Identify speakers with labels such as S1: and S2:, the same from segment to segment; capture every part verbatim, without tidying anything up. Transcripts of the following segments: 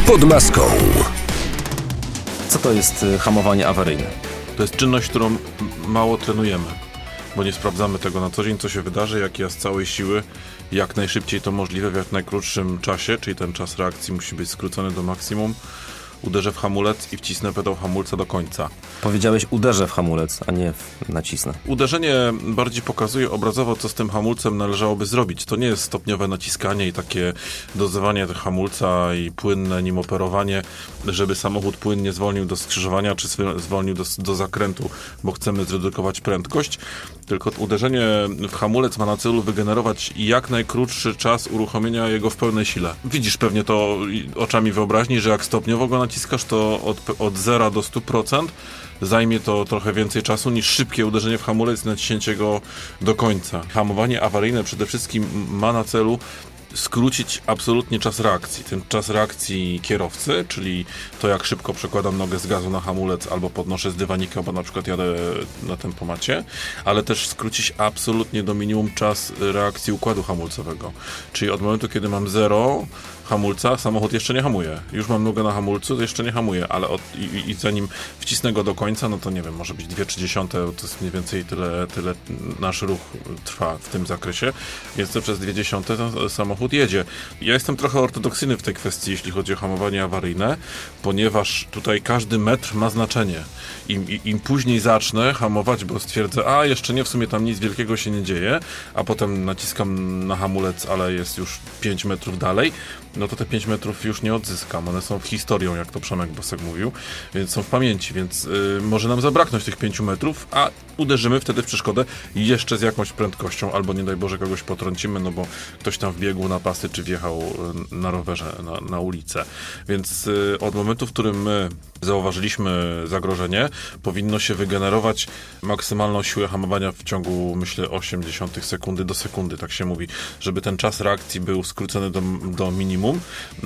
S1: Pod maską.
S2: Co to jest hamowanie awaryjne?
S3: To jest czynność, którą mało trenujemy, bo nie sprawdzamy tego na co dzień, co się wydarzy, jak ja z całej siły, jak najszybciej to możliwe, w jak najkrótszym czasie, czyli ten czas reakcji musi być skrócony do maksimum, uderzę w hamulec i wcisnę pedał hamulca do końca.
S2: Powiedziałeś uderzę w hamulec, a nie w nacisnę.
S3: Uderzenie bardziej pokazuje obrazowo, co z tym hamulcem należałoby zrobić. To nie jest stopniowe naciskanie i takie dozowanie hamulca i płynne nim operowanie, żeby samochód płynnie zwolnił do skrzyżowania, czy zwolnił do, do zakrętu, bo chcemy zredukować prędkość. Tylko uderzenie w hamulec ma na celu wygenerować jak najkrótszy czas uruchomienia jego w pełnej sile. Widzisz pewnie to oczami wyobraźni, że jak stopniowo go naciskasz, to od, od zera do stu procent zajmie to trochę więcej czasu niż szybkie uderzenie w hamulec i naciśnięcie go do końca. Hamowanie awaryjne przede wszystkim ma na celu skrócić absolutnie czas reakcji. Ten czas reakcji kierowcy, czyli to jak szybko przekładam nogę z gazu na hamulec albo podnoszę z dywanika, bo na przykład jadę na tempomacie, ale też skrócić absolutnie do minimum czas reakcji układu hamulcowego. Czyli od momentu, kiedy mam zero hamulca, samochód jeszcze nie hamuje. Już mam nogę na hamulcu, to jeszcze nie hamuje, ale od, i, i zanim wcisnę go do końca, no to nie wiem, może być dwie trzydzieści, to jest mniej więcej tyle, tyle nasz ruch trwa w tym zakresie, więc to przez dwie dziesiąte ten samochód jedzie. Ja jestem trochę ortodoksyjny w tej kwestii, jeśli chodzi o hamowanie awaryjne, ponieważ tutaj każdy metr ma znaczenie. Im, im później zacznę hamować, bo stwierdzę, a jeszcze nie, w sumie tam nic wielkiego się nie dzieje, a potem naciskam na hamulec, ale jest już pięć metrów dalej, no to te pięć metrów już nie odzyskam. One są w historią, jak to Przemek Bosek mówił, więc są w pamięci, więc yy, może nam zabraknąć tych pięciu metrów, a uderzymy wtedy w przeszkodę jeszcze z jakąś prędkością, albo nie daj Boże kogoś potrącimy, no bo ktoś tam wbiegł na pasy, czy wjechał na rowerze na, na ulicę. Więc yy, od momentu, w którym my zauważyliśmy zagrożenie, powinno się wygenerować maksymalną siłę hamowania w ciągu, myślę, osiemdziesiątych sekundy do sekundy, tak się mówi, żeby ten czas reakcji był skrócony do, do minimum.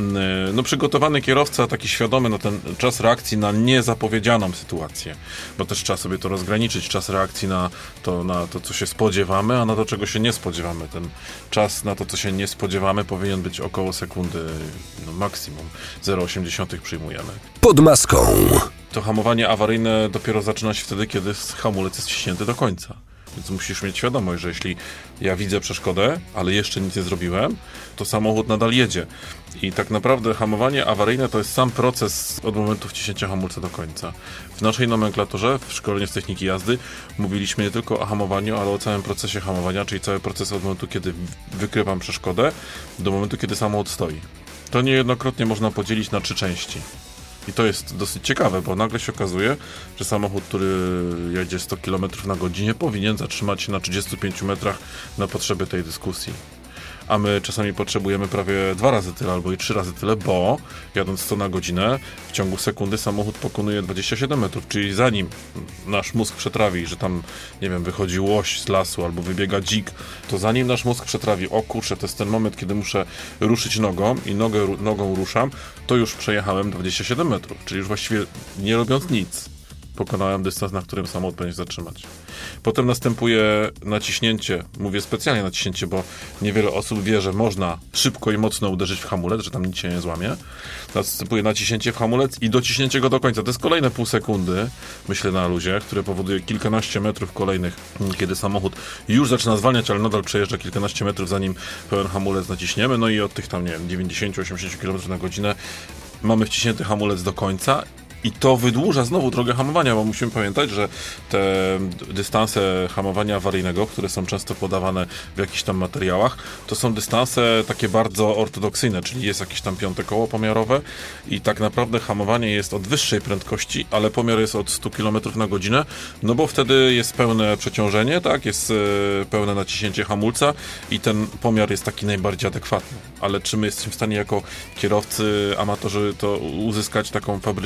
S3: No przygotowany kierowca, taki świadomy, no ten czas reakcji na niezapowiedzianą sytuację, bo też trzeba sobie to rozgraniczyć, czas reakcji na to, na to, co się spodziewamy, a na to, czego się nie spodziewamy. Ten czas na to, co się nie spodziewamy, powinien być około sekundy, no maksimum zero przecinek osiem przyjmujemy.
S1: Pod maską.
S3: To hamowanie awaryjne dopiero zaczyna się wtedy, kiedy hamulec jest wciśnięty do końca. Więc musisz mieć świadomość, że jeśli ja widzę przeszkodę, ale jeszcze nic nie zrobiłem, to samochód nadal jedzie. I tak naprawdę hamowanie awaryjne to jest sam proces od momentu wciśnięcia hamulca do końca. W naszej nomenklaturze, w szkoleniu z techniki jazdy, mówiliśmy nie tylko o hamowaniu, ale o całym procesie hamowania, czyli cały proces od momentu, kiedy wykrywam przeszkodę, do momentu, kiedy samochód stoi. To niejednokrotnie można podzielić na trzy części. I to jest dosyć ciekawe, bo nagle się okazuje, że samochód, który jedzie sto kilometrów na godzinę, powinien zatrzymać się na trzydziestu pięciu metrach na potrzeby tej dyskusji. A my czasami potrzebujemy prawie dwa razy tyle albo i trzy razy tyle, bo jadąc sto na godzinę, w ciągu sekundy samochód pokonuje dwadzieścia siedem metrów, czyli zanim nasz mózg przetrawi, że tam, nie wiem, wychodzi łoś z lasu albo wybiega dzik, to zanim nasz mózg przetrawi, o kurczę, to jest ten moment, kiedy muszę ruszyć nogą i nogę, nogą ruszam, to już przejechałem dwadzieścia siedem metrów, czyli już właściwie nie robiąc nic, pokonałem dystans, na którym samochód powinien zatrzymać. Potem następuje naciśnięcie, mówię specjalnie naciśnięcie, bo niewiele osób wie, że można szybko i mocno uderzyć w hamulec, że tam nic się nie złamie. Następuje naciśnięcie w hamulec i dociśnięcie go do końca. To jest kolejne pół sekundy, myślę, na luzie, które powoduje kilkanaście metrów kolejnych, kiedy samochód już zaczyna zwalniać, ale nadal przejeżdża kilkanaście metrów, zanim pełen hamulec naciśniemy. No i od tych tam, nie wiem, dziewięćdziesiąt do osiemdziesięciu kilometrów na godzinę mamy wciśnięty hamulec do końca. I to wydłuża znowu drogę hamowania, bo musimy pamiętać, że te dystanse hamowania awaryjnego, które są często podawane w jakichś tam materiałach, to są dystanse takie bardzo ortodoksyjne, czyli jest jakieś tam piąte koło pomiarowe i tak naprawdę hamowanie jest od wyższej prędkości, ale pomiar jest od stu kilometrów na godzinę, no bo wtedy jest pełne przeciążenie, tak, jest e, pełne naciśnięcie hamulca i ten pomiar jest taki najbardziej adekwatny. Ale czy my jesteśmy w stanie jako kierowcy, amatorzy to uzyskać taką fabryczną wartość?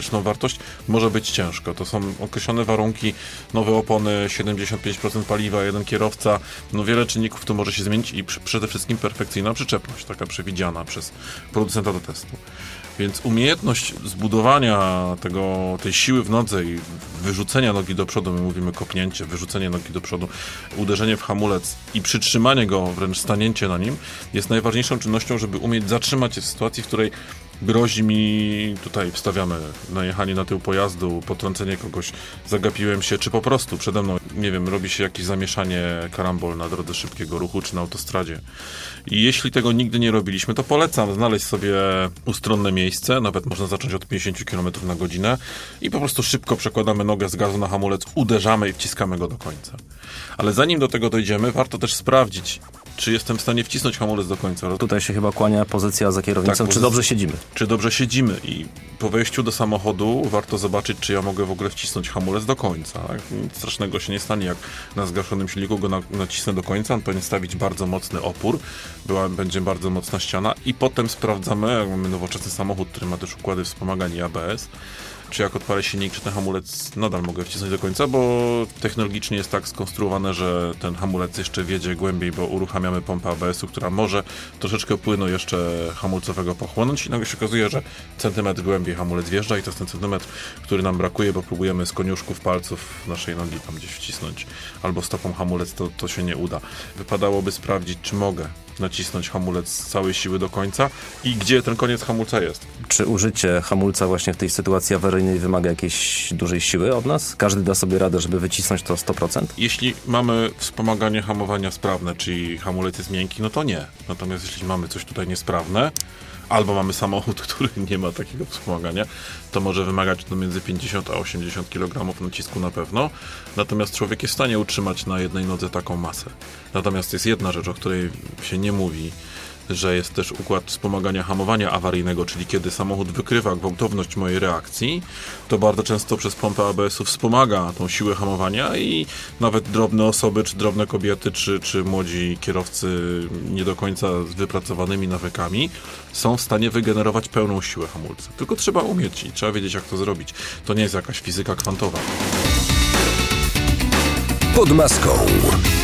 S3: prędkość, może być ciężko. To są określone warunki, nowe opony, siedemdziesiąt pięć procent paliwa, jeden kierowca, no wiele czynników tu może się zmienić i przy, przede wszystkim perfekcyjna przyczepność, taka przewidziana przez producenta do testu. Więc umiejętność zbudowania tego, tej siły w nodze i wyrzucenia nogi do przodu, my mówimy kopnięcie, wyrzucenie nogi do przodu, uderzenie w hamulec i przytrzymanie go, wręcz stanięcie na nim, jest najważniejszą czynnością, żeby umieć zatrzymać się w sytuacji, w której grozi mi, tutaj wstawiamy najechanie na tył pojazdu, potrącenie kogoś, zagapiłem się, czy po prostu przede mną, nie wiem, robi się jakieś zamieszanie, karambol na drodze szybkiego ruchu, czy na autostradzie. I jeśli tego nigdy nie robiliśmy, to polecam znaleźć sobie ustronne miejsce, nawet można zacząć od pięćdziesiąt kilometrów na godzinę i po prostu szybko przekładamy nogę z gazu na hamulec, uderzamy i wciskamy go do końca. Ale zanim do tego dojdziemy, warto też sprawdzić, czy jestem w stanie wcisnąć hamulec do końca.
S2: Tutaj się chyba kłania pozycja za kierownicą,
S3: Tak,
S2: czy
S3: pozyc-
S2: dobrze siedzimy.
S3: Czy dobrze siedzimy i po wejściu do samochodu warto zobaczyć, czy ja mogę w ogóle wcisnąć hamulec do końca. Tak? Nic strasznego się nie stanie, jak na zgaszonym silniku go na, nacisnę do końca, on powinien stawić bardzo mocny opór, była, będzie bardzo mocna ściana i potem sprawdzamy, jak mamy nowoczesny samochód, który ma też układy wspomagania i A B S, czy jak odpalę silnik, czy ten hamulec nadal mogę wcisnąć do końca, bo technologicznie jest tak skonstruowane, że ten hamulec jeszcze wiedzie głębiej, bo uruchamiamy pompę A B S-u, która może troszeczkę płynu jeszcze hamulcowego pochłonąć i nagle się okazuje, że centymetr głębiej hamulec wjeżdża i to jest ten centymetr, który nam brakuje, bo próbujemy z koniuszków palców naszej nogi tam gdzieś wcisnąć albo stopą hamulec, to, to się nie uda. Wypadałoby sprawdzić, czy mogę nacisnąć hamulec z całej siły do końca i gdzie ten koniec hamulca jest.
S2: Czy użycie hamulca właśnie w tej sytuacji awaryjnej wymaga jakiejś dużej siły od nas? Każdy da sobie radę, żeby wycisnąć to sto procent?
S3: Jeśli mamy wspomaganie hamowania sprawne, czyli hamulec jest miękki, no to nie. Natomiast jeśli mamy coś tutaj niesprawne, albo mamy samochód, który nie ma takiego wspomagania, to może wymagać to między pięćdziesiąt a osiemdziesiąt kilogramów nacisku na pewno. Natomiast człowiek jest w stanie utrzymać na jednej nodze taką masę. Natomiast jest jedna rzecz, o której się nie mówi, że jest też układ wspomagania hamowania awaryjnego, czyli kiedy samochód wykrywa gwałtowność mojej reakcji, to bardzo często przez pompę A B S-u wspomaga tą siłę hamowania i nawet drobne osoby, czy drobne kobiety, czy, czy młodzi kierowcy nie do końca z wypracowanymi nawykami są w stanie wygenerować pełną siłę hamulca. Tylko trzeba umieć i trzeba wiedzieć, jak to zrobić. To nie jest jakaś fizyka kwantowa.
S1: Pod maską.